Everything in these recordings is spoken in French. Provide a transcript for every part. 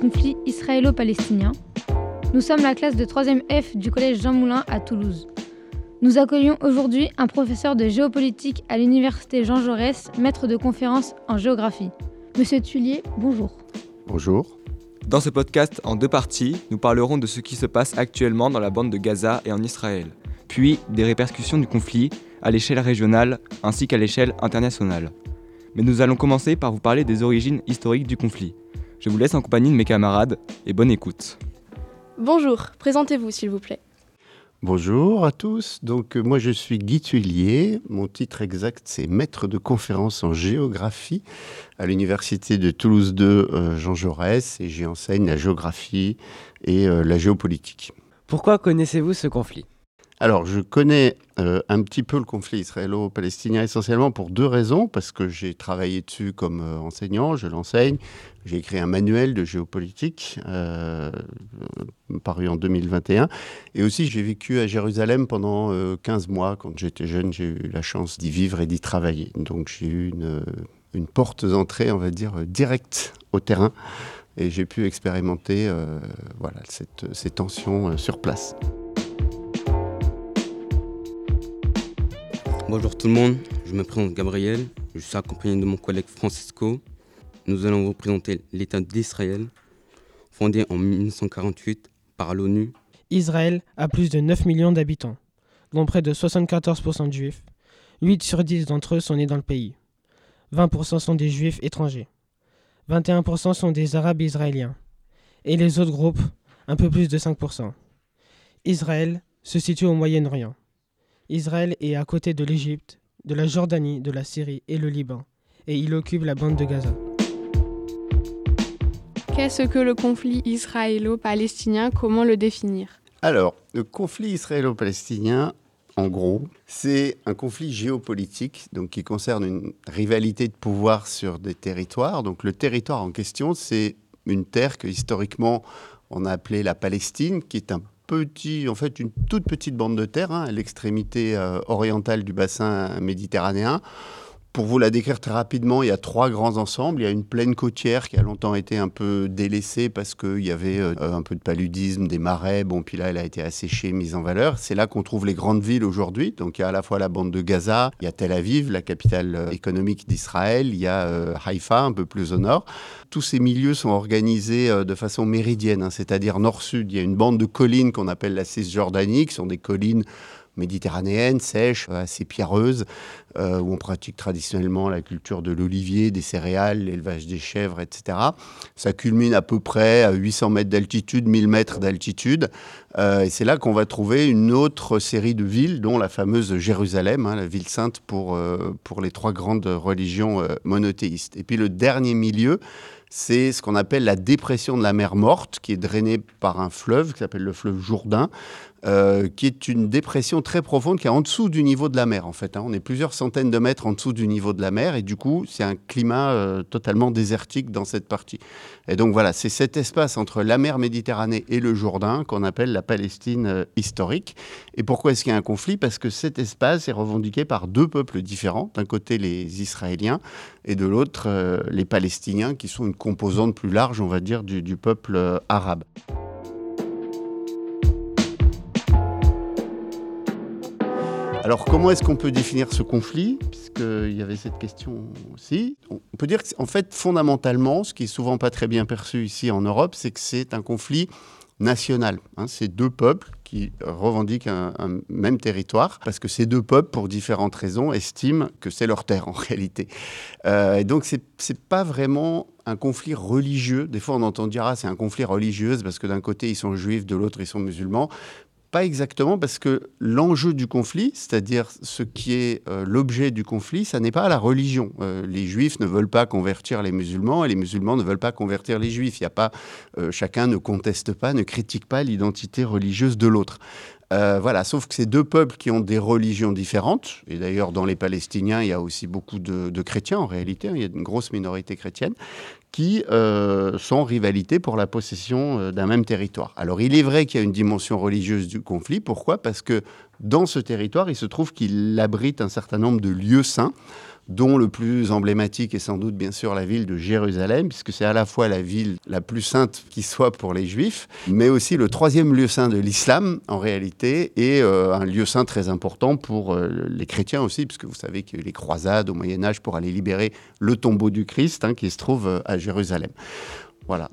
conflit israélo-palestinien. Nous sommes la classe de 3e F du collège Jean Moulin à Toulouse. Nous accueillons aujourd'hui un professeur de géopolitique à l'université Jean Jaurès, maître de conférence en géographie. Monsieur Thuillier, bonjour. Bonjour. Dans ce podcast, en 2 parties, nous parlerons de ce qui se passe actuellement dans la bande de Gaza et en Israël, puis des répercussions du conflit à l'échelle régionale ainsi qu'à l'échelle internationale. Mais nous allons commencer par vous parler des origines historiques du conflit. Je vous laisse en compagnie de mes camarades et bonne écoute. Bonjour, présentez-vous s'il vous plaît. Bonjour à tous. Donc moi je suis Guy Thuillier. Mon titre exact c'est maître de conférence en géographie à l'université de Toulouse 2 Jean Jaurès et j'y enseigne la géographie et la géopolitique. Pourquoi connaissez-vous ce conflit ? Alors, je connais un petit peu le conflit israélo-palestinien essentiellement pour 2 raisons. Parce que j'ai travaillé dessus comme enseignant, je l'enseigne. J'ai écrit un manuel de géopolitique paru en 2021. Et aussi, j'ai vécu à Jérusalem pendant 15 mois. Quand j'étais jeune, j'ai eu la chance d'y vivre et d'y travailler. Donc, j'ai eu une porte d'entrée, on va dire, directe au terrain. Et j'ai pu expérimenter ces tensions sur place. Bonjour tout le monde, je me présente Gabriel, je suis accompagné de mon collègue Francisco. Nous allons vous présenter l'État d'Israël, fondé en 1948 par l'ONU. Israël a plus de 9 millions d'habitants, dont près de 74% de juifs. 8 sur 10 d'entre eux sont nés dans le pays. 20% sont des juifs étrangers. 21% sont des arabes israéliens. Et les autres groupes, un peu plus de 5%. Israël se situe au Moyen-Orient. Israël est à côté de l'Égypte, de la Jordanie, de la Syrie et le Liban, et il occupe la bande de Gaza. Qu'est-ce que le conflit israélo-palestinien ? Comment le définir ? Alors, le conflit israélo-palestinien, en gros, c'est un conflit géopolitique donc qui concerne une rivalité de pouvoir sur des territoires. Donc le territoire en question, c'est une terre que historiquement on a appelée la Palestine, qui est une toute petite bande de terre à l'extrémité orientale du bassin méditerranéen. Pour vous la décrire très rapidement, il y a 3 grands ensembles. Il y a une plaine côtière qui a longtemps été un peu délaissée parce qu'il y avait un peu de paludisme, des marais. Puis là, elle a été asséchée, mise en valeur. C'est là qu'on trouve les grandes villes aujourd'hui. Donc il y a à la fois la bande de Gaza, il y a Tel Aviv, la capitale économique d'Israël, il y a Haïfa, un peu plus au nord. Tous ces milieux sont organisés de façon méridienne, c'est-à-dire nord-sud. Il y a une bande de collines qu'on appelle la Cisjordanie, qui sont des collines méditerranéennes, sèches, assez pierreuses, où on pratique traditionnellement la culture de l'olivier, des céréales, l'élevage des chèvres, etc. Ça culmine à peu près à 800 mètres d'altitude, 1000 mètres d'altitude. Et c'est là qu'on va trouver une autre série de villes, dont la fameuse Jérusalem, la ville sainte pour les 3 grandes religions monothéistes. Et puis le dernier milieu, c'est ce qu'on appelle la dépression de la mer Morte, qui est drainée par un fleuve qui s'appelle le fleuve Jourdain, qui est une dépression très profonde qui est en dessous du niveau de la mer, en fait. On est plusieurs centaines de mètres en dessous du niveau de la mer et du coup, c'est un climat totalement désertique dans cette partie. Et donc voilà, c'est cet espace entre la mer Méditerranée et le Jourdain qu'on appelle la Palestine historique. Et pourquoi est-ce qu'il y a un conflit ? Parce que cet espace est revendiqué par 2 peuples différents. D'un côté, les Israéliens et de l'autre, les Palestiniens, qui sont une composante plus large, on va dire, du peuple arabe. Alors, comment est-ce qu'on peut définir ce conflit ? Puisqu'il y avait cette question aussi. On peut dire qu'en fait, fondamentalement, ce qui est souvent pas très bien perçu ici en Europe, c'est que c'est un conflit national. C'est 2 peuples qui revendiquent un même territoire, parce que ces 2 peuples, pour différentes raisons, estiment que c'est leur terre en réalité. Et donc, c'est pas vraiment un conflit religieux. Des fois, on entend dire c'est un conflit religieux, parce que d'un côté, ils sont juifs, de l'autre, ils sont musulmans. Pas exactement, parce que l'enjeu du conflit, c'est-à-dire ce qui est l'objet du conflit, ça n'est pas la religion. Les juifs ne veulent pas convertir les musulmans et les musulmans ne veulent pas convertir les juifs. Il y a pas, chacun ne conteste pas, ne critique pas l'identité religieuse de l'autre. Sauf que ces 2 peuples qui ont des religions différentes, et d'ailleurs dans les Palestiniens, il y a aussi beaucoup de chrétiens en réalité, il y a une grosse minorité chrétienne, qui sont en rivalité pour la possession d'un même territoire. Alors il est vrai qu'il y a une dimension religieuse du conflit. Pourquoi ? Parce que dans ce territoire, il se trouve qu'il abrite un certain nombre de lieux saints, dont le plus emblématique est sans doute bien sûr la ville de Jérusalem, puisque c'est à la fois la ville la plus sainte qui soit pour les Juifs, mais aussi le troisième lieu saint de l'islam en réalité, et un lieu saint très important pour les chrétiens aussi, puisque vous savez qu'il y a eu les croisades au Moyen-Âge pour aller libérer le tombeau du Christ qui se trouve à Jérusalem. Voilà.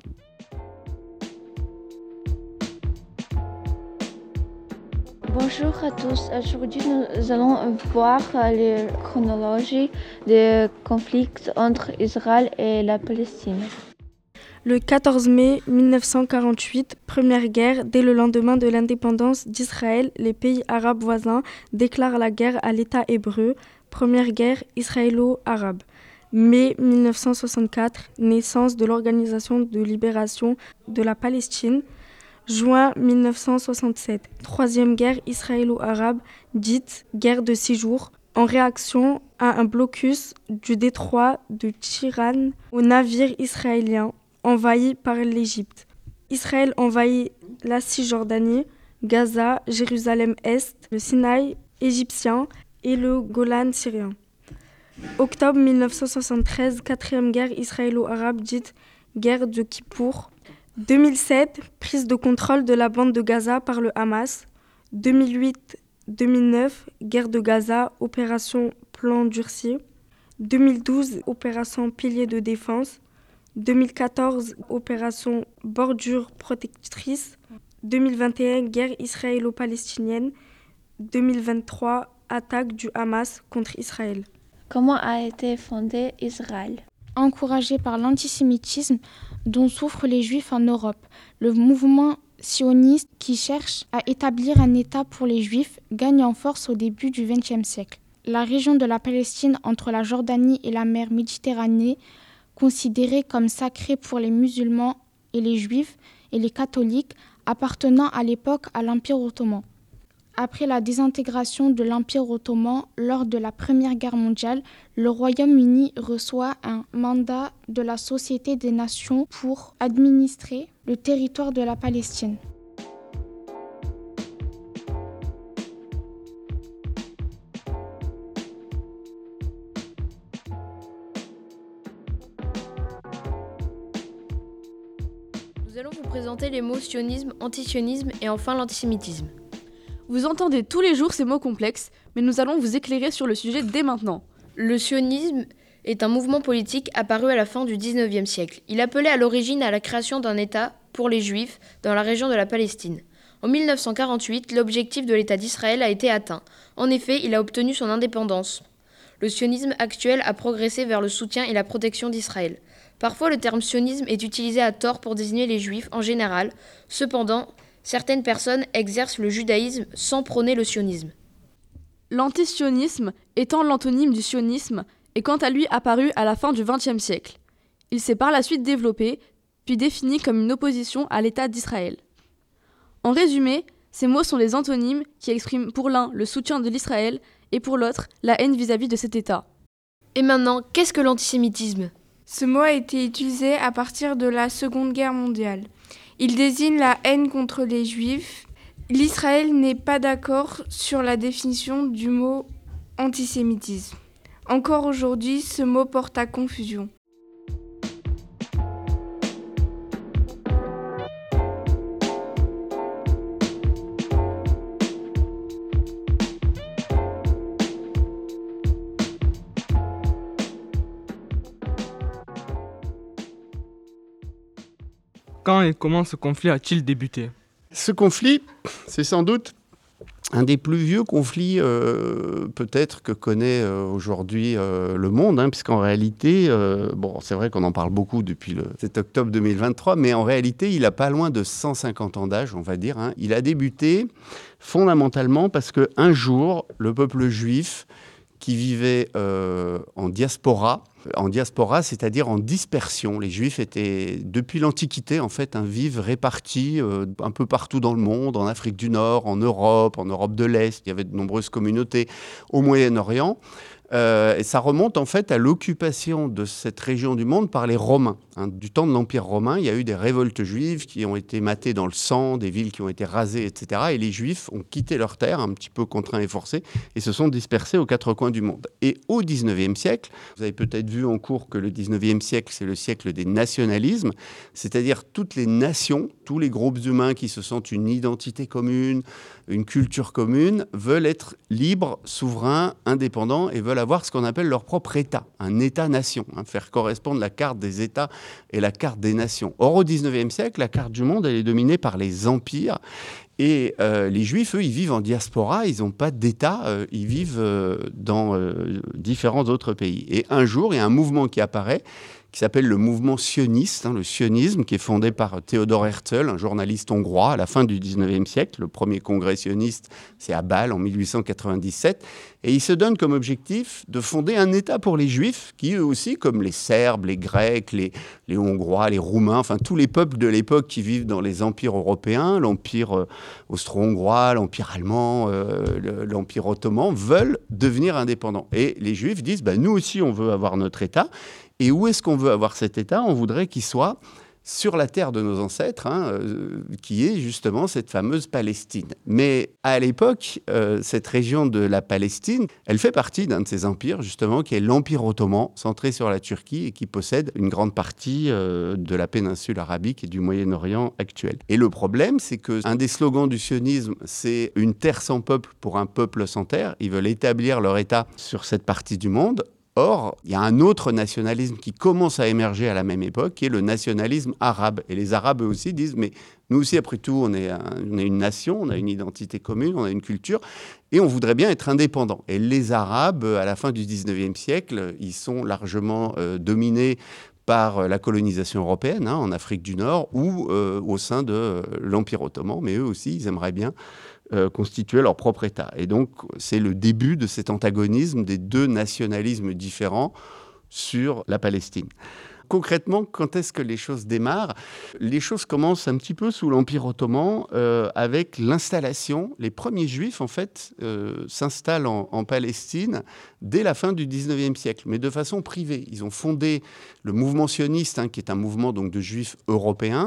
Bonjour à tous. Aujourd'hui, nous allons voir la chronologie des conflits entre Israël et la Palestine. Le 14 mai 1948, première guerre. Dès le lendemain de l'indépendance d'Israël, les pays arabes voisins déclarent la guerre à l'État hébreu. Première guerre israélo-arabe. Mai 1964, naissance de l'Organisation de libération de la Palestine. Juin 1967, troisième guerre israélo-arabe, dite guerre de 6 jours, en réaction à un blocus du détroit de Tiran aux navires israéliens envahis par l'Égypte. Israël envahit la Cisjordanie, Gaza, Jérusalem-Est, le Sinaï égyptien et le Golan syrien. Octobre 1973, quatrième guerre israélo-arabe, dite guerre de Kippour. 2007, prise de contrôle de la bande de Gaza par le Hamas. 2008-2009, guerre de Gaza, opération Plan Durci. 2012, opération Pilier de défense. 2014, opération Bordure protectrice. 2021, guerre israélo-palestinienne. 2023, attaque du Hamas contre Israël. Comment a été fondé Israël ? Encouragé par l'antisémitisme dont souffrent les Juifs en Europe, le mouvement sioniste qui cherche à établir un État pour les Juifs gagne en force au début du XXe siècle. La région de la Palestine entre la Jordanie et la mer Méditerranée, considérée comme sacrée pour les musulmans et les Juifs et les catholiques, appartenant à l'époque à l'Empire ottoman. Après la désintégration de l'Empire ottoman lors de la Première Guerre mondiale, le Royaume-Uni reçoit un mandat de la Société des Nations pour administrer le territoire de la Palestine. Nous allons vous présenter les mots sionisme, antisionisme et enfin l'antisémitisme. Vous entendez tous les jours ces mots complexes, mais nous allons vous éclairer sur le sujet dès maintenant. Le sionisme est un mouvement politique apparu à la fin du XIXe siècle. Il appelait à l'origine à la création d'un État pour les Juifs dans la région de la Palestine. En 1948, l'objectif de l'État d'Israël a été atteint. En effet, il a obtenu son indépendance. Le sionisme actuel a progressé vers le soutien et la protection d'Israël. Parfois, le terme sionisme est utilisé à tort pour désigner les Juifs en général. Cependant, certaines personnes exercent le judaïsme sans prôner le sionisme. L'antisionisme étant l'antonyme du sionisme est quant à lui apparu à la fin du XXe siècle. Il s'est par la suite développé, puis défini comme une opposition à l'État d'Israël. En résumé, ces mots sont les antonymes qui expriment pour l'un le soutien de l'Israël et pour l'autre la haine vis-à-vis de cet État. Et maintenant, qu'est-ce que l'antisémitisme ? Ce mot a été utilisé à partir de la Seconde Guerre mondiale. Il désigne la haine contre les Juifs. L'Israël n'est pas d'accord sur la définition du mot antisémitisme. Encore aujourd'hui, ce mot porte à confusion. Quand et comment ce conflit a-t-il débuté ? Ce conflit, c'est sans doute un des plus vieux conflits peut-être que connaît aujourd'hui le monde, puisqu'en réalité, c'est vrai qu'on en parle beaucoup depuis le 7 octobre 2023, mais en réalité, il a pas loin de 150 ans d'âge, on va dire. Il a débuté fondamentalement parce qu'un jour, le peuple juif qui vivait en diaspora, c'est-à-dire en dispersion. Les Juifs étaient, depuis l'Antiquité, en fait, vivent répartis un peu partout dans le monde, en Afrique du Nord, en Europe de l'Est. Il y avait de nombreuses communautés au Moyen-Orient. Et ça remonte en fait à l'occupation de cette région du monde par les Romains. Du temps de l'Empire romain, il y a eu des révoltes juives qui ont été matées dans le sang, des villes qui ont été rasées, etc. Et les Juifs ont quitté leur terre, un petit peu contraints et forcés, et se sont dispersés aux quatre coins du monde. Et au XIXe siècle, vous avez peut-être vu en cours que le XIXe siècle, c'est le siècle des nationalismes, c'est-à-dire toutes les nations, tous les groupes humains qui se sentent une identité commune, une culture commune, veulent être libres, souverains, indépendants et veulent avoir ce qu'on appelle leur propre État, un État-nation, faire correspondre la carte des États et la carte des nations. Or, au XIXe siècle, la carte du monde, elle est dominée par les empires. Et les Juifs, eux, ils vivent en diaspora, ils n'ont pas d'État, ils vivent dans différents autres pays. Et un jour, il y a un mouvement qui apparaît, qui s'appelle le mouvement sioniste, le sionisme, qui est fondé par Theodor Herzl, un journaliste hongrois, à la fin du XIXe siècle. Le premier congrès sioniste, c'est à Bâle, en 1897. Et il se donne comme objectif de fonder un État pour les Juifs, qui eux aussi, comme les Serbes, les Grecs, les Hongrois, les Roumains, enfin tous les peuples de l'époque qui vivent dans les empires européens, l'empire austro-hongrois, l'empire allemand, l'empire ottoman, veulent devenir indépendants. Et les Juifs disent, nous aussi on veut avoir notre État. Et où est-ce qu'on veut avoir cet État ? On voudrait qu'il soit sur la terre de nos ancêtres, qui est justement cette fameuse Palestine. Mais à l'époque, cette région de la Palestine, elle fait partie d'un de ces empires, justement, qui est l'Empire ottoman, centré sur la Turquie et qui possède une grande partie de la péninsule arabique et du Moyen-Orient actuel. Et le problème, c'est qu'un des slogans du sionisme, c'est « une terre sans peuple pour un peuple sans terre ». Ils veulent établir leur État sur cette partie du monde. Or, il y a un autre nationalisme qui commence à émerger à la même époque, qui est le nationalisme arabe. Et les Arabes, eux aussi, disent, mais nous aussi, après tout, on est une nation, on a une identité commune, on a une culture, et on voudrait bien être indépendants. Et les Arabes, à la fin du XIXe siècle, ils sont largement dominés par la colonisation européenne, en Afrique du Nord, ou au sein de l'Empire ottoman, mais eux aussi, ils aimeraient bien constituer leur propre État. Et donc, c'est le début de cet antagonisme des deux nationalismes différents sur la Palestine. Concrètement, quand est-ce que les choses démarrent ? Les choses commencent un petit peu sous l'Empire ottoman avec l'installation. Les premiers Juifs, en fait, s'installent en Palestine dès la fin du XIXe siècle, mais de façon privée. Ils ont fondé le mouvement sioniste, qui est un mouvement donc, de Juifs européens,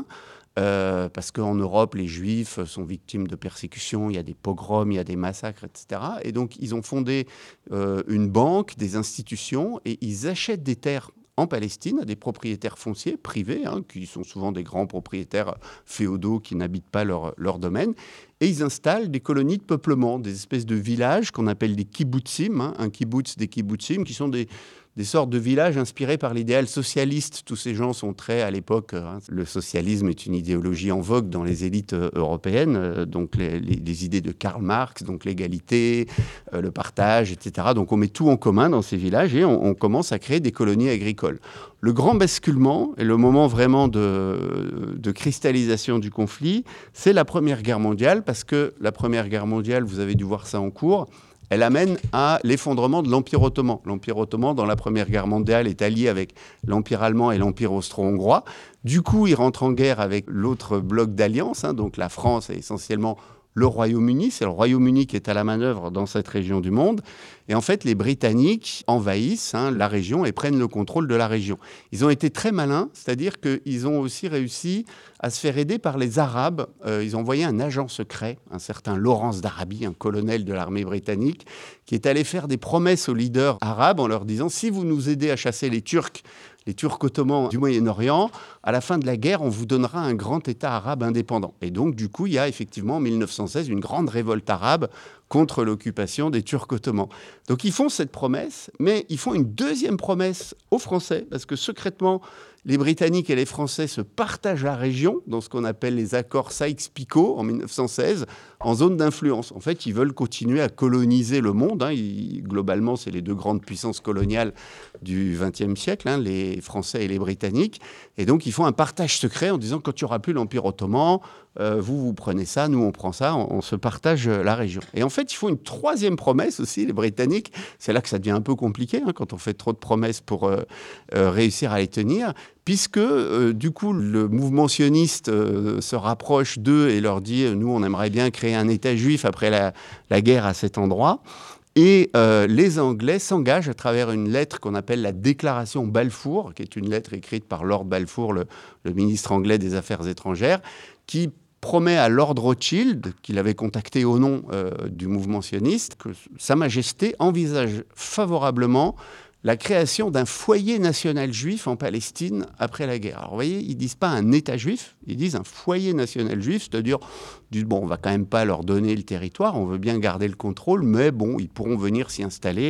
parce qu'en Europe, les Juifs sont victimes de persécutions, il y a des pogroms, il y a des massacres, etc. Et donc, ils ont fondé une banque, des institutions, et ils achètent des terres en Palestine à des propriétaires fonciers privés, qui sont souvent des grands propriétaires féodaux qui n'habitent pas leur domaine. Et ils installent des colonies de peuplement, des espèces de villages qu'on appelle des kibbutzim, un kibbutz, des kibbutzim, qui sont des sortes de villages inspirés par l'idéal socialiste. Tous ces gens sont très, à l'époque, le socialisme est une idéologie en vogue dans les élites européennes, donc les idées de Karl Marx, donc l'égalité, le partage, etc. Donc on met tout en commun dans ces villages et on commence à créer des colonies agricoles. Le grand basculement, et le moment vraiment de cristallisation du conflit, c'est la Première Guerre mondiale, parce que la Première Guerre mondiale, vous avez dû voir ça en cours, elle amène à l'effondrement de l'Empire ottoman. L'Empire ottoman, dans la Première Guerre mondiale, est allié avec l'Empire allemand et l'Empire austro-hongrois. Du coup, il rentre en guerre avec l'autre bloc d'alliance, donc la France est essentiellement le Royaume-Uni. C'est le Royaume-Uni qui est à la manœuvre dans cette région du monde. Et en fait, les Britanniques envahissent la région et prennent le contrôle de la région. Ils ont été très malins, c'est-à-dire qu'ils ont aussi réussi à se faire aider par les Arabes. Ils ont envoyé un agent secret, un certain Lawrence d'Arabie, un colonel de l'armée britannique, qui est allé faire des promesses aux leaders arabes en leur disant « Si vous nous aidez à chasser les Turcs ottomans du Moyen-Orient, à la fin de la guerre, on vous donnera un grand État arabe indépendant. » Et donc, du coup, il y a effectivement en 1916 une grande révolte arabe contre l'occupation des Turcs ottomans. Donc, ils font cette promesse, mais ils font une deuxième promesse aux Français, parce que secrètement, les Britanniques et les Français se partagent la région dans ce qu'on appelle les accords Sykes-Picot en 1916, en zone d'influence. En fait, ils veulent continuer à coloniser le monde. Globalement, c'est les deux grandes puissances coloniales du XXe siècle, les Français et les Britanniques. Et donc, ils font un partage secret en disant, quand il n'y aura plus l'Empire ottoman, vous prenez ça, nous on prend ça, on se partage la région. Et en fait, ils font une troisième promesse aussi, les Britanniques. C'est là que ça devient un peu compliqué, quand on fait trop de promesses pour réussir à les tenir, puisque du coup, le mouvement sioniste se rapproche d'eux et leur dit, nous on aimerait bien créer un État juif après la guerre à cet endroit. Et les Anglais s'engagent à travers une lettre qu'on appelle la déclaration Balfour, qui est une lettre écrite par Lord Balfour, le ministre anglais des Affaires étrangères, qui promet à Lord Rothschild, qu'il avait contacté au nom du mouvement sioniste, que Sa Majesté envisage favorablement la création d'un foyer national juif en Palestine après la guerre. Alors vous voyez, ils ne disent pas un État juif, ils disent un foyer national juif, c'est-à-dire, bon, on ne va quand même pas leur donner le territoire, on veut bien garder le contrôle, mais bon, ils pourront venir s'y installer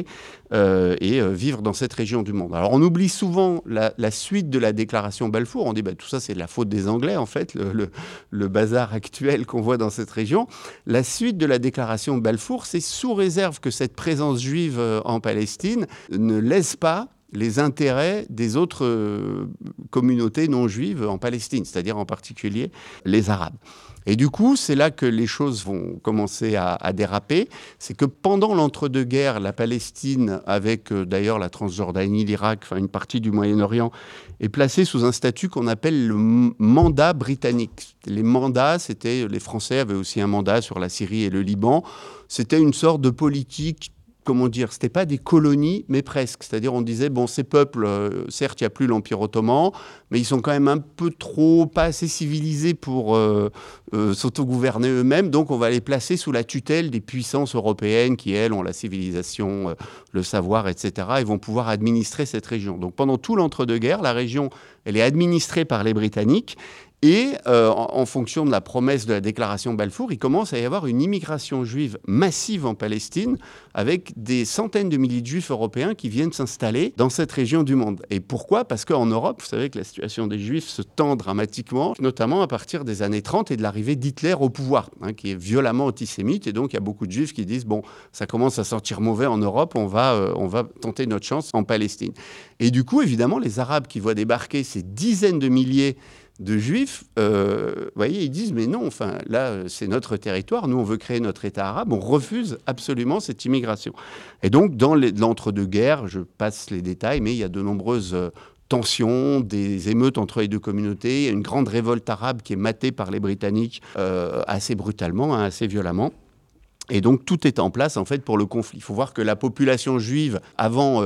et vivre dans cette région du monde. Alors on oublie souvent la suite de la déclaration Balfour, on dit tout ça c'est de la faute des Anglais en fait, le bazar actuel qu'on voit dans cette région. La suite de la déclaration Balfour, c'est sous réserve que cette présence juive en Palestine ne laisse pas les intérêts des autres communautés non juives en Palestine, c'est-à-dire en particulier les Arabes. Et du coup, c'est là que les choses vont commencer à déraper. C'est que pendant l'entre-deux-guerres, la Palestine, avec d'ailleurs la Transjordanie, l'Irak, enfin une partie du Moyen-Orient, est placée sous un statut qu'on appelle le mandat britannique. Les mandats, les Français avaient aussi un mandat sur la Syrie et le Liban. C'était une sorte de politique, comment dire, c'était pas des colonies, mais presque. C'est-à-dire, on disait, bon, ces peuples, certes, il n'y a plus l'Empire ottoman, mais ils sont quand même un peu trop, pas assez civilisés pour s'autogouverner eux-mêmes, donc on va les placer sous la tutelle des puissances européennes qui, elles, ont la civilisation, le savoir, etc., et vont pouvoir administrer cette région. Donc pendant tout l'entre-deux-guerres, la région, elle est administrée par les Britanniques. Et en fonction de la promesse de la déclaration Balfour, il commence à y avoir une immigration juive massive en Palestine avec des centaines de milliers de juifs européens qui viennent s'installer dans cette région du monde. Et pourquoi ? Parce qu'en Europe, vous savez que la situation des juifs se tend dramatiquement, notamment à partir des années 30 et de l'arrivée d'Hitler au pouvoir, qui est violemment antisémite. Et donc, il y a beaucoup de juifs qui disent, bon, ça commence à sentir mauvais en Europe, on va tenter notre chance en Palestine. Et du coup, évidemment, les Arabes qui voient débarquer ces dizaines de milliers de juifs, voyez, ils disent mais non, enfin là c'est notre territoire, nous on veut créer notre État arabe, on refuse absolument cette immigration. Et donc dans l'entre-deux-guerres, je passe les détails, mais il y a de nombreuses tensions, des émeutes entre les deux communautés, il y a une grande révolte arabe qui est matée par les Britanniques assez brutalement, assez violemment. Et donc, tout est en place, en fait, pour le conflit. Il faut voir que la population juive, avant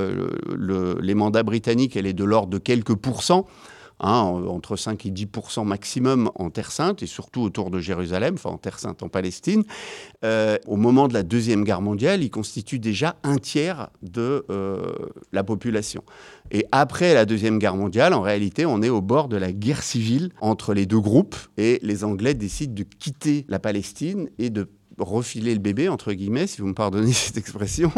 les mandats britanniques, elle est de l'ordre de quelques pourcents, entre 5 et 10% maximum en Terre Sainte, et surtout autour de Jérusalem, enfin en Terre Sainte, en Palestine. Au moment de la Deuxième Guerre mondiale, ils constituent déjà un tiers de la population. Et après la Deuxième Guerre mondiale, en réalité, on est au bord de la guerre civile entre les deux groupes, et les Anglais décident de quitter la Palestine et de refiler le bébé, entre guillemets, si vous me pardonnez cette expression,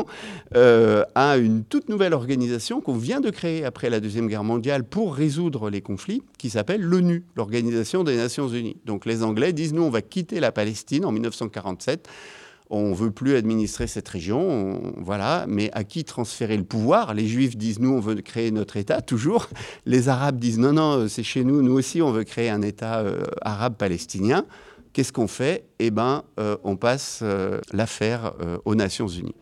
à une toute nouvelle organisation qu'on vient de créer après la Deuxième Guerre mondiale pour résoudre les conflits, qui s'appelle l'ONU, l'Organisation des Nations Unies. Donc les Anglais disent, nous, on va quitter la Palestine en 1947, on ne veut plus administrer cette région, voilà, mais à qui transférer le pouvoir ? Les Juifs disent, nous, on veut créer notre État, toujours. Les Arabes disent, non, non, c'est chez nous, nous aussi, on veut créer un État arabe-palestinien. Qu'est-ce qu'on fait ? Eh bien, on passe l'affaire aux Nations Unies.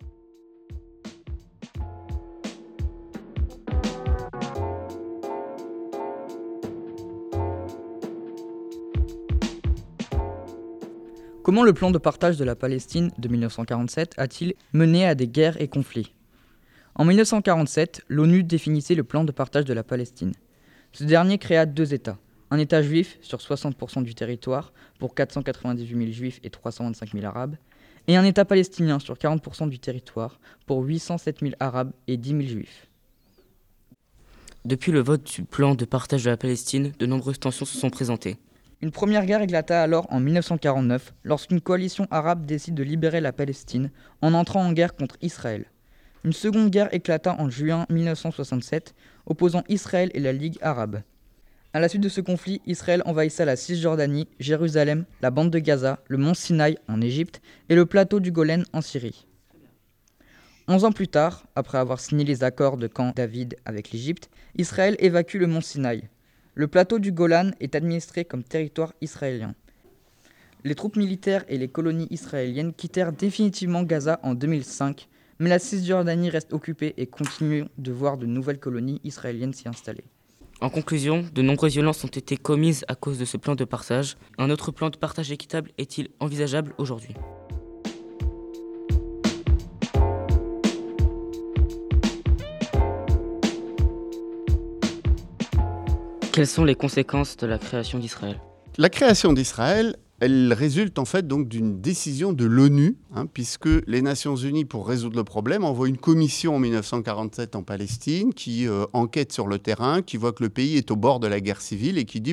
Comment le plan de partage de la Palestine de 1947 a-t-il mené à des guerres et conflits ? En 1947, l'ONU définissait le plan de partage de la Palestine. Ce dernier créa 2 États. Un État juif sur 60% du territoire pour 498 000 juifs et 325 000 arabes, et un État palestinien sur 40% du territoire pour 807 000 arabes et 10 000 juifs. Depuis le vote du plan de partage de la Palestine, de nombreuses tensions se sont présentées. Une première guerre éclata alors en 1949 lorsqu'une coalition arabe décide de libérer la Palestine en entrant en guerre contre Israël. Une seconde guerre éclata en juin 1967 opposant Israël et la Ligue arabe. À la suite de ce conflit, Israël envahissa la Cisjordanie, Jérusalem, la bande de Gaza, le mont Sinaï en Égypte et le plateau du Golan en Syrie. 11 ans plus tard, après avoir signé les accords de Camp David avec l'Égypte, Israël évacue le mont Sinaï. Le plateau du Golan est administré comme territoire israélien. Les troupes militaires et les colonies israéliennes quittèrent définitivement Gaza en 2005, mais la Cisjordanie reste occupée et continue de voir de nouvelles colonies israéliennes s'y installer. En conclusion, de nombreuses violences ont été commises à cause de ce plan de partage. Un autre plan de partage équitable est-il envisageable aujourd'hui ? Quelles sont les conséquences de la création d'Israël ? La création d'Israël, elle résulte en fait donc d'une décision de l'ONU, puisque les Nations Unies, pour résoudre le problème, envoient une commission en 1947 en Palestine qui enquête sur le terrain, qui voit que le pays est au bord de la guerre civile et qui dit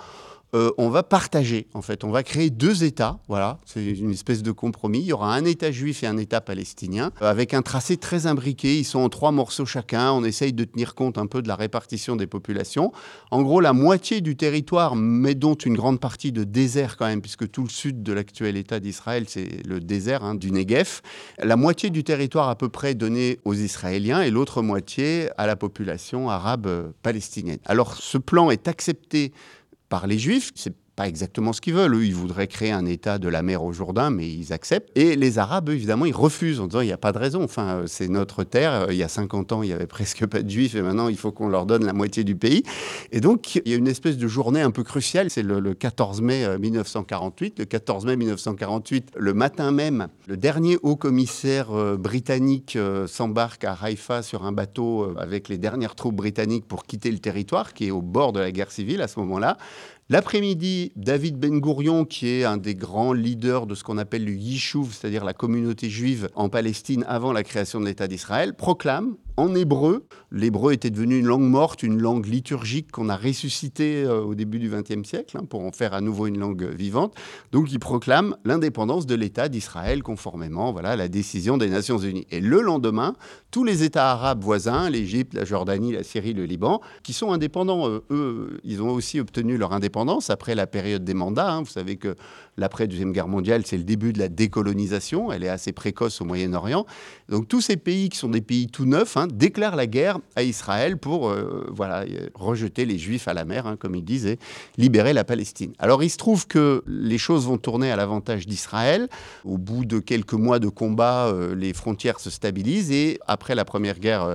on va partager, en fait. On va créer 2 États, voilà, c'est une espèce de compromis. Il y aura un État juif et un État palestinien, avec un tracé très imbriqué. Ils sont en 3 morceaux chacun. On essaye de tenir compte un peu de la répartition des populations. En gros, la moitié du territoire, mais dont une grande partie de désert quand même, puisque tout le sud de l'actuel État d'Israël, c'est le désert du Negev. La moitié du territoire à peu près donné aux Israéliens et l'autre moitié à la population arabe palestinienne. Alors, ce plan est accepté par les Juifs, c'est pas exactement ce qu'ils veulent. Eux, ils voudraient créer un État de la mer au Jourdain, mais ils acceptent. Et les Arabes, eux, évidemment, ils refusent en disant il n'y a pas de raison. Enfin, c'est notre terre. Il y a 50 ans, il n'y avait presque pas de Juifs et maintenant, il faut qu'on leur donne la moitié du pays. Et donc, il y a une espèce de journée un peu cruciale. C'est le 14 mai 1948. Le 14 mai 1948, le matin même, le dernier haut-commissaire britannique s'embarque à Haïfa sur un bateau avec les dernières troupes britanniques pour quitter le territoire, qui est au bord de la guerre civile à ce moment-là. L'après-midi, David Ben Gourion, qui est un des grands leaders de ce qu'on appelle le Yishuv, c'est-à-dire la communauté juive en Palestine avant la création de l'État d'Israël, proclame en hébreu. L'hébreu était devenu une langue morte, une langue liturgique qu'on a ressuscitée au début du XXe siècle pour en faire à nouveau une langue vivante. Donc il proclame l'indépendance de l'État d'Israël conformément à la décision des Nations Unies. Et le lendemain, tous les États arabes voisins, l'Égypte, la Jordanie, la Syrie, le Liban, qui sont indépendants, eux, ils ont aussi obtenu leur indépendance après la période des mandats. Vous savez que l'après-Deuxième Guerre mondiale, c'est le début de la décolonisation. Elle est assez précoce au Moyen-Orient. Donc tous ces pays qui sont des pays tout neufs déclarent la guerre à Israël pour rejeter les Juifs à la mer, comme ils disent, et libérer la Palestine. Alors il se trouve que les choses vont tourner à l'avantage d'Israël. Au bout de quelques mois de combat, les frontières se stabilisent et après la première guerre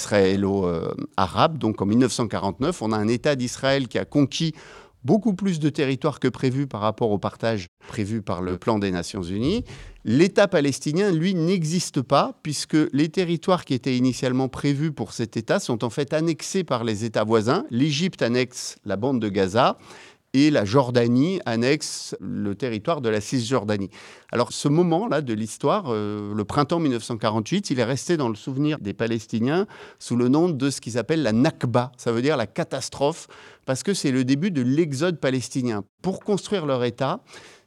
israélo-arabe, donc en 1949, on a un État d'Israël qui a conquis beaucoup plus de territoire que prévu par rapport au partage prévu par le plan des Nations Unies. L'État palestinien, lui, n'existe pas puisque les territoires qui étaient initialement prévus pour cet État sont en fait annexés par les États voisins. L'Égypte annexe la bande de Gaza et la Jordanie annexe le territoire de la Cisjordanie. Alors ce moment-là de l'histoire, le printemps 1948, il est resté dans le souvenir des Palestiniens sous le nom de ce qu'ils appellent la Nakba. Ça veut dire la catastrophe, parce que c'est le début de l'exode palestinien. Pour construire leur État,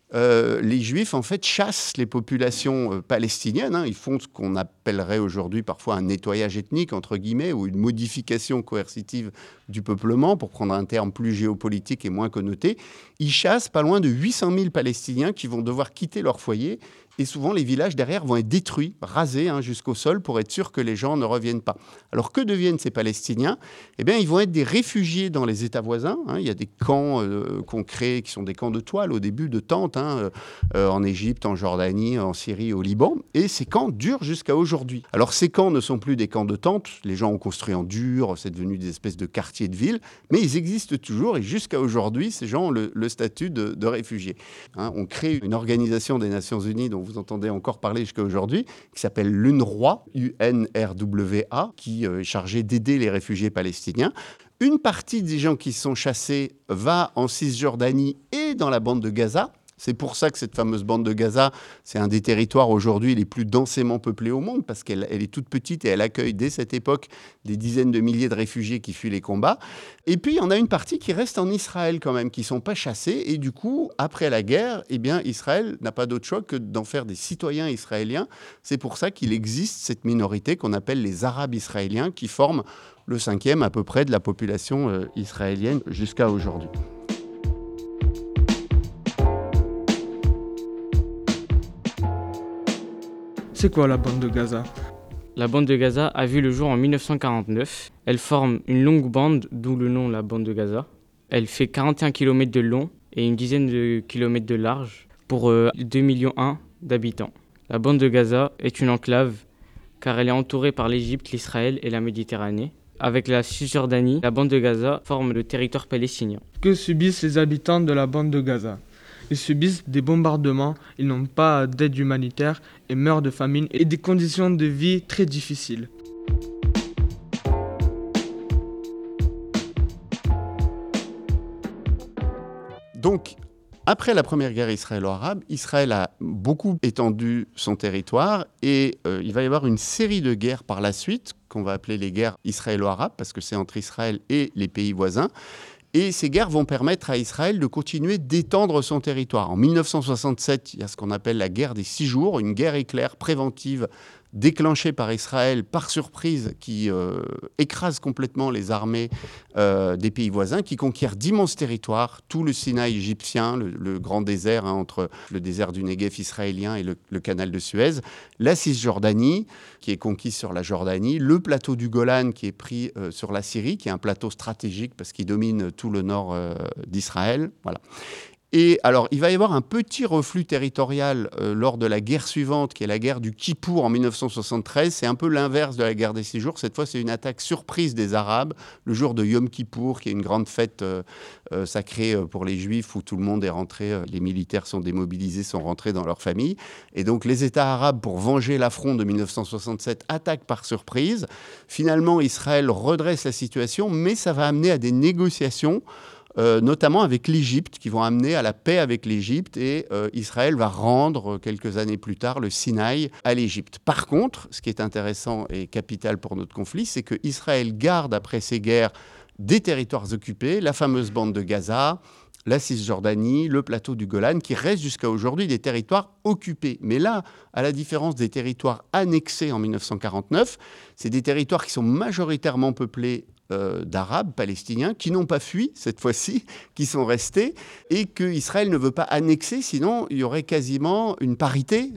les Juifs, en fait, chassent les populations palestiniennes. Ils font ce qu'on appellerait aujourd'hui parfois un nettoyage ethnique, entre guillemets, ou une modification coercitive du peuplement, pour prendre un terme plus géopolitique et moins connoté. Ils chassent pas loin de 800 000 Palestiniens qui vont devoir quitter leur foyer. Et souvent, les villages derrière vont être détruits, rasés jusqu'au sol pour être sûr que les gens ne reviennent pas. Alors, que deviennent ces Palestiniens ? Eh bien, ils vont être des réfugiés dans les États voisins. Il y a des camps qu'on crée, qui sont des camps de toile au début, de tentes, en Égypte, en Jordanie, en Syrie, au Liban. Et ces camps durent jusqu'à aujourd'hui. Alors, ces camps ne sont plus des camps de tentes. Les gens ont construit en dur, c'est devenu des espèces de quartiers de ville. Mais ils existent toujours et jusqu'à aujourd'hui, ces gens ont le statut de réfugiés. On crée une organisation des Nations Unies dont vous entendez encore parler jusqu'à aujourd'hui, qui s'appelle l'UNRWA, UNRWA, qui est chargée d'aider les réfugiés palestiniens. Une partie des gens qui sont chassés va en Cisjordanie et dans la bande de Gaza. C'est pour ça que cette fameuse bande de Gaza, c'est un des territoires aujourd'hui les plus densément peuplés au monde, parce qu'elle est toute petite et elle accueille dès cette époque des dizaines de milliers de réfugiés qui fuient les combats. Et puis, il y en a une partie qui reste en Israël quand même, qui ne sont pas chassés. Et du coup, après la guerre, Israël n'a pas d'autre choix que d'en faire des citoyens israéliens. C'est pour ça qu'il existe cette minorité qu'on appelle les Arabes israéliens, qui forment le 5e à peu près de la population israélienne jusqu'à aujourd'hui. C'est quoi la bande de Gaza ? La bande de Gaza a vu le jour en 1949. Elle forme une longue bande, d'où le nom la bande de Gaza. Elle fait 41 km de long et une dizaine de kilomètres de large pour 2,1 millions d'habitants. La bande de Gaza est une enclave car elle est entourée par l'Égypte, l'Israël et la Méditerranée. Avec la Cisjordanie, la bande de Gaza forme le territoire palestinien. Que subissent les habitants de la bande de Gaza ? Ils subissent des bombardements, ils n'ont pas d'aide humanitaire et meurent de famine et des conditions de vie très difficiles. Après la première guerre israélo-arabe, Israël a beaucoup étendu son territoire et il va y avoir une série de guerres par la suite, qu'on va appeler les guerres israélo-arabes, parce que c'est entre Israël et les pays voisins. Et ces guerres vont permettre à Israël de continuer d'étendre son territoire. En 1967, il y a ce qu'on appelle la guerre des 6 jours, une guerre éclair préventive déclenchée par Israël par surprise qui écrase complètement les armées des pays voisins, qui conquiert d'immenses territoires, tout le Sinaï égyptien, le grand désert entre le désert du Negev israélien et le canal de Suez, la Cisjordanie qui est conquise sur la Jordanie, le plateau du Golan qui est pris sur la Syrie, qui est un plateau stratégique parce qu'il domine tout le nord d'Israël. Voilà. Et alors, il va y avoir un petit reflux territorial lors de la guerre suivante, qui est la guerre du Kippour en 1973. C'est un peu l'inverse de la guerre des 6 jours. Cette fois, c'est une attaque surprise des Arabes, le jour de Yom Kippour, qui est une grande fête sacrée pour les Juifs, où tout le monde est rentré, les militaires sont démobilisés, sont rentrés dans leur famille. Et donc, les États arabes, pour venger l'affront de 1967, attaquent par surprise. Finalement, Israël redresse la situation, mais ça va amener à des négociations, notamment avec l'Égypte, qui vont amener à la paix avec l'Égypte, et Israël va rendre quelques années plus tard le Sinaï à l'Égypte. Par contre, ce qui est intéressant et capital pour notre conflit, c'est que Israël garde après ces guerres des territoires occupés, la fameuse bande de Gaza, la Cisjordanie, le plateau du Golan, qui restent jusqu'à aujourd'hui des territoires occupés. Mais là, à la différence des territoires annexés en 1949, c'est des territoires qui sont majoritairement peuplés d'Arabes palestiniens qui n'ont pas fui cette fois-ci, qui sont restés, et qu'Israël ne veut pas annexer, sinon il y aurait quasiment une parité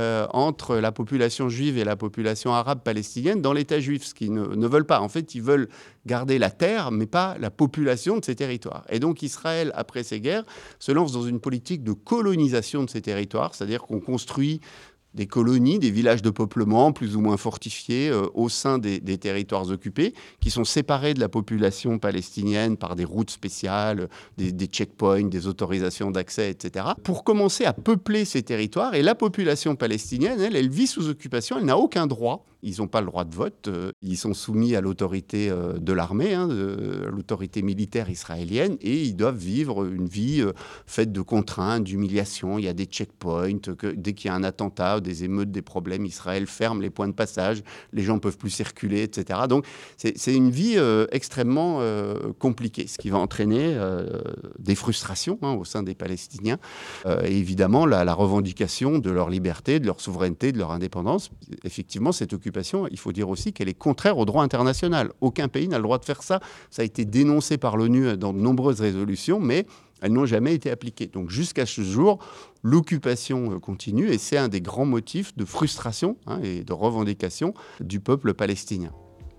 entre la population juive et la population arabe palestinienne dans l'État juif, ce qu'ils ne veulent pas. En fait, ils veulent garder la terre, mais pas la population de ces territoires. Et donc Israël, après ces guerres, se lance dans une politique de colonisation de ces territoires, c'est-à-dire qu'on construit des colonies, des villages de peuplement plus ou moins fortifiés au sein des territoires occupés, qui sont séparés de la population palestinienne par des routes spéciales, des checkpoints, des autorisations d'accès, etc., pour commencer à peupler ces territoires. Et la population palestinienne, elle vit sous occupation, elle n'a aucun droit. Ils n'ont pas le droit de vote, ils sont soumis à l'autorité de l'armée, l'autorité militaire israélienne, et ils doivent vivre une vie faite de contraintes, d'humiliations. Il y a des checkpoints, dès qu'il y a un attentat, des émeutes, des problèmes, Israël ferme les points de passage, les gens ne peuvent plus circuler, etc. Donc c'est une vie extrêmement compliquée, ce qui va entraîner des frustrations au sein des Palestiniens, et évidemment la revendication de leur liberté, de leur souveraineté, de leur indépendance. Effectivement, cette occupation, il faut dire aussi qu'elle est contraire au droit international. Aucun pays n'a le droit de faire ça. Ça a été dénoncé par l'ONU dans de nombreuses résolutions, mais elles n'ont jamais été appliquées. Donc jusqu'à ce jour, l'occupation continue, et c'est un des grands motifs de frustration et de revendication du peuple palestinien.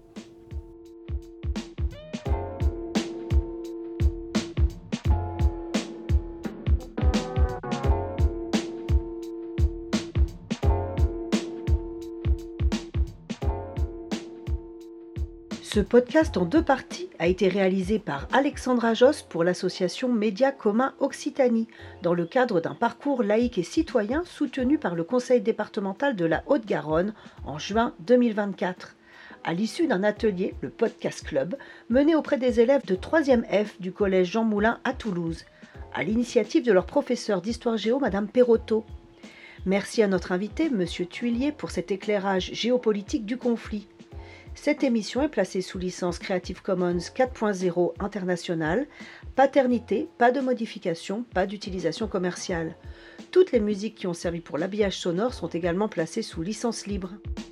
Ce podcast en 2 parties a été réalisé par Alexandra Josse pour l'association Médias Communs Occitanie, dans le cadre d'un parcours laïque et citoyen soutenu par le Conseil départemental de la Haute-Garonne en juin 2024. À l'issue d'un atelier, le Podcast Club, mené auprès des élèves de 3e F du collège Jean Moulin à Toulouse, à l'initiative de leur professeur d'histoire géo, Madame Perrotto. Merci à notre invité, Monsieur Tuillier, pour cet éclairage géopolitique du conflit. Cette émission est placée sous licence Creative Commons 4.0 international. Paternité, pas de modification, pas d'utilisation commerciale. Toutes les musiques qui ont servi pour l'habillage sonore sont également placées sous licence libre.